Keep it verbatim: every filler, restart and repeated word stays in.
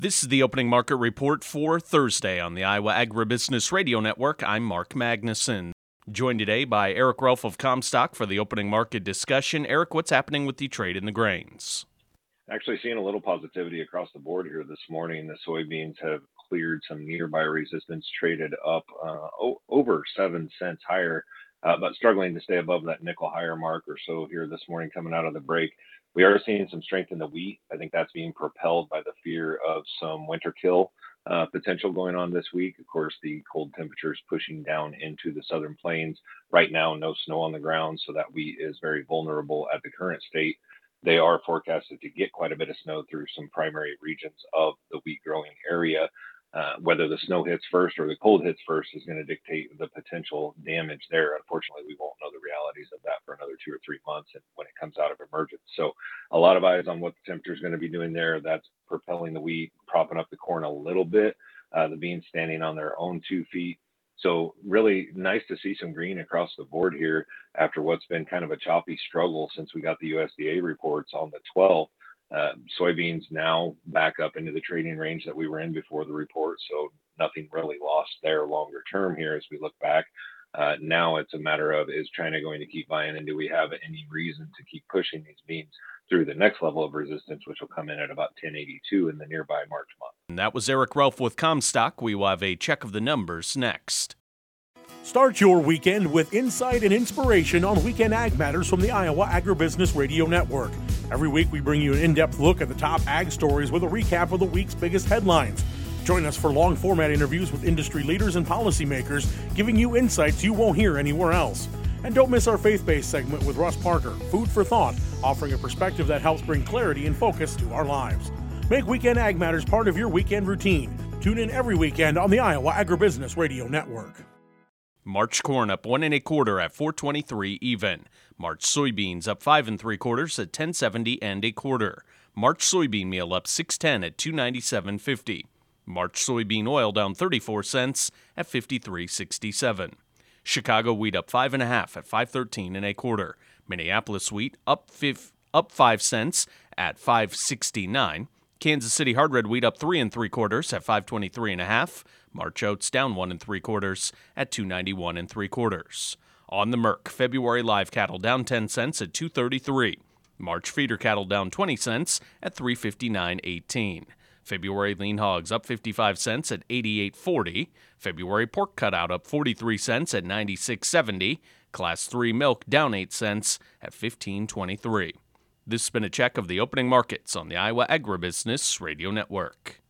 This is the opening market report for Thursday on the Iowa Agribusiness Radio Network. I'm Mark Magnuson. Joined today by Eric Ralph of Comstock for the opening market discussion. Eric, what's happening with the trade in the grains? Actually seeing a little positivity across the board here this morning. The soybeans have cleared some nearby resistance, traded up uh, o- over seven cents higher, uh, but struggling to stay above that nickel higher mark or so here this morning coming out of the break. We are seeing some strength in the wheat. I think that's being propelled by the fear of some winter kill uh, potential going on this week. Of course, the cold temperatures pushing down into the southern plains. Right now, no snow on the ground, so that wheat is very vulnerable at the current state. They are forecasted to get quite a bit of snow through some primary regions of the wheat growing area. Uh, whether the snow hits first or the cold hits first is going to dictate the potential damage there. Unfortunately, we won't know the realities of that for another two or three months and when it comes out of emergence. So a lot of eyes on what the temperature is going to be doing there. That's propelling the wheat, propping up the corn a little bit. Uh, the beans standing on their own two feet. So really nice to see some green across the board here after what's been kind of a choppy struggle since we got the U S D A reports on the twelfth. Uh, soybeans now back up into the trading range that we were in before the report. So nothing really lost there longer term here as we look back. Uh, now it's a matter of, is China going to keep buying, and do we have any reason to keep pushing these beans through the next level of resistance, which will come in at about ten eighty-two in the nearby March month. And that was Eric Ralph with Comstock. We will have a check of the numbers next. Start your weekend with insight and inspiration on Weekend Ag Matters from the Iowa Agribusiness Radio Network. Every week we bring you an in-depth look at the top ag stories with a recap of the week's biggest headlines. Join us for long-format interviews with industry leaders and policymakers, giving you insights you won't hear anywhere else. And don't miss our faith-based segment with Russ Parker, Food for Thought, offering a perspective that helps bring clarity and focus to our lives. Make Weekend Ag Matters part of your weekend routine. Tune in every weekend on the Iowa Agribusiness Radio Network. March corn up one and a quarter at four twenty-three even. March soybeans up five and three quarters at ten seventy and a quarter. March soybean meal up six ten at two ninety-seven fifty. March soybean oil down thirty-four cents at fifty-three sixty-seven. Chicago wheat up five and a half at five thirteen and a quarter. Minneapolis wheat up five, up five cents at five sixty-nine. Kansas City hard red wheat up three and three quarters at five twenty-three and a half. March oats down one and three quarters at two ninety-one and three quarters. On the Merc, February live cattle down ten cents at two thirty-three. March feeder cattle down twenty cents at three fifty-nine eighteen. February lean hogs up fifty-five cents at eighty-eight forty. February pork cutout up forty-three cents at ninety-six seventy. Class three milk down eight cents at fifteen twenty-three. This has been a check of the opening markets on the Iowa Agribusiness Radio Network.